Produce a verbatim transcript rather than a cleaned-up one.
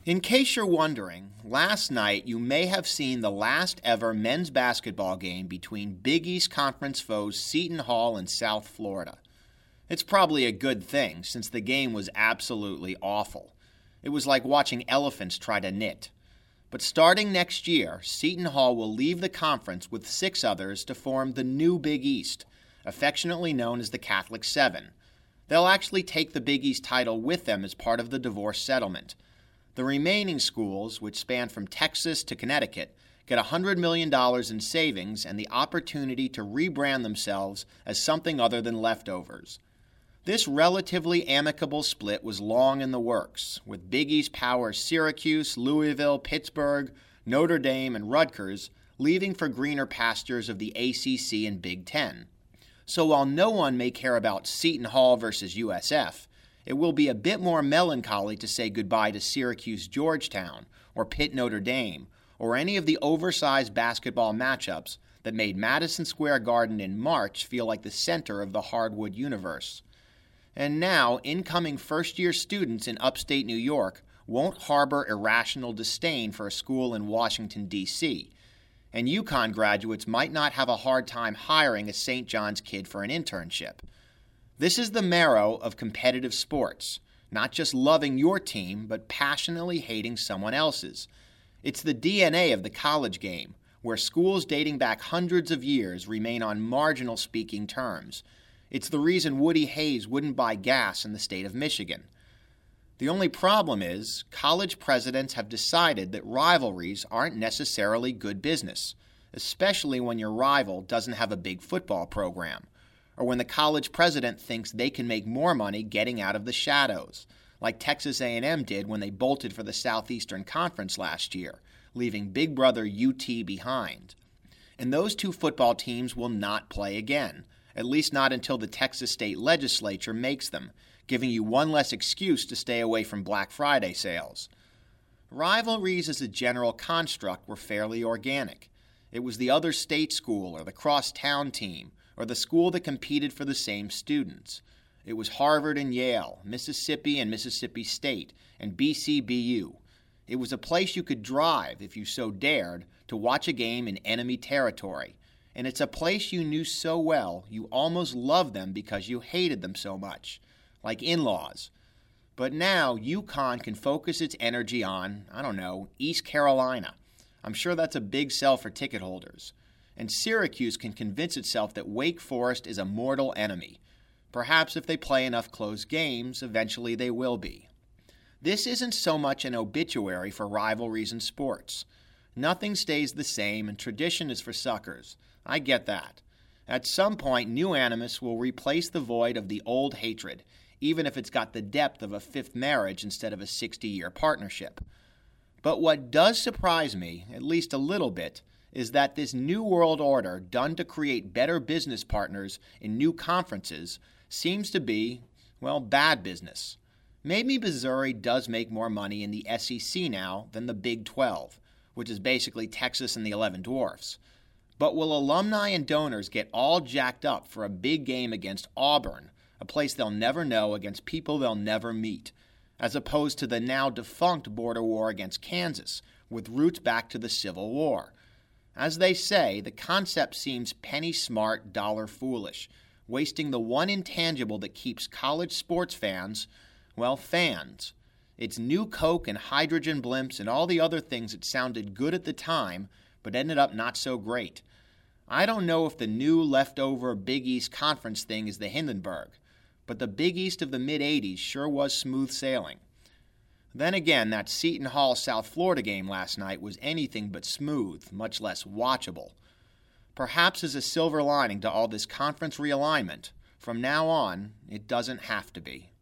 In case you're wondering, last night you may have seen the last ever men's basketball game between Big East Conference foes Seton Hall and South Florida. It's probably a good thing, since the game was absolutely awful. It was like watching elephants try to knit. But starting next year, Seton Hall will leave the conference with six others to form the new Big East, affectionately known as the Catholic Seven. They'll actually take the Big East title with them as part of the divorce settlement. The remaining schools, which span from Texas to Connecticut, get one hundred million dollars in savings and the opportunity to rebrand themselves as something other than leftovers. This relatively amicable split was long in the works, with Big East powers Syracuse, Louisville, Pittsburgh, Notre Dame, and Rutgers leaving for greener pastures of the A C C and Big Ten. So while no one may care about Seton Hall versus U S F, it will be a bit more melancholy to say goodbye to Syracuse Georgetown, or Pitt Notre Dame, or any of the oversized basketball matchups that made Madison Square Garden in March feel like the center of the hardwood universe. And now, incoming first-year students in upstate New York won't harbor irrational disdain for a school in Washington, D C, and UConn graduates might not have a hard time hiring a Saint John's kid for an internship. This is the marrow of competitive sports, not just loving your team, but passionately hating someone else's. It's the D N A of the college game, where schools dating back hundreds of years remain on marginal speaking terms. It's the reason Woody Hayes wouldn't buy gas in the state of Michigan. The only problem is, college presidents have decided that rivalries aren't necessarily good business, especially when your rival doesn't have a big football program, or when the college president thinks they can make more money getting out of the shadows, like Texas A and M did when they bolted for the Southeastern Conference last year, leaving big brother U T behind. And those two football teams will not play again, at least not until the Texas state legislature makes them, giving you one less excuse to stay away from Black Friday sales. Rivalries as a general construct were fairly organic. It was the other state school or the cross-town team, or the school that competed for the same students. It was Harvard and Yale, Mississippi and Mississippi State, and B C B U. It was a place you could drive, if you so dared, to watch a game in enemy territory. And it's a place you knew so well you almost loved them because you hated them so much, like in-laws. But now UConn can focus its energy on, I don't know, East Carolina. I'm sure that's a big sell for ticket holders. And Syracuse can convince itself that Wake Forest is a mortal enemy. Perhaps if they play enough close games, eventually they will be. This isn't so much an obituary for rivalries in sports. Nothing stays the same, and tradition is for suckers. I get that. At some point, new animus will replace the void of the old hatred, even if it's got the depth of a fifth marriage instead of a sixty-year partnership. But what does surprise me, at least a little bit, is that this new world order done to create better business partners in new conferences seems to be, well, bad business. Maybe Missouri does make more money in the S E C now than the Big twelve, which is basically Texas and the Eleven Dwarfs. But will alumni and donors get all jacked up for a big game against Auburn, a place they'll never know against people they'll never meet, as opposed to the now defunct border war against Kansas, with roots back to the Civil War? As they say, the concept seems penny smart, dollar foolish, wasting the one intangible that keeps college sports fans, well, fans. It's new Coke and hydrogen blimps and all the other things that sounded good at the time, but ended up not so great. I don't know if the new leftover Big East Conference thing is the Hindenburg, but the Big East of the mid-eighties sure was smooth sailing. Then again, that Seton Hall South Florida game last night was anything but smooth, much less watchable. Perhaps as a silver lining to all this conference realignment, from now on, it doesn't have to be.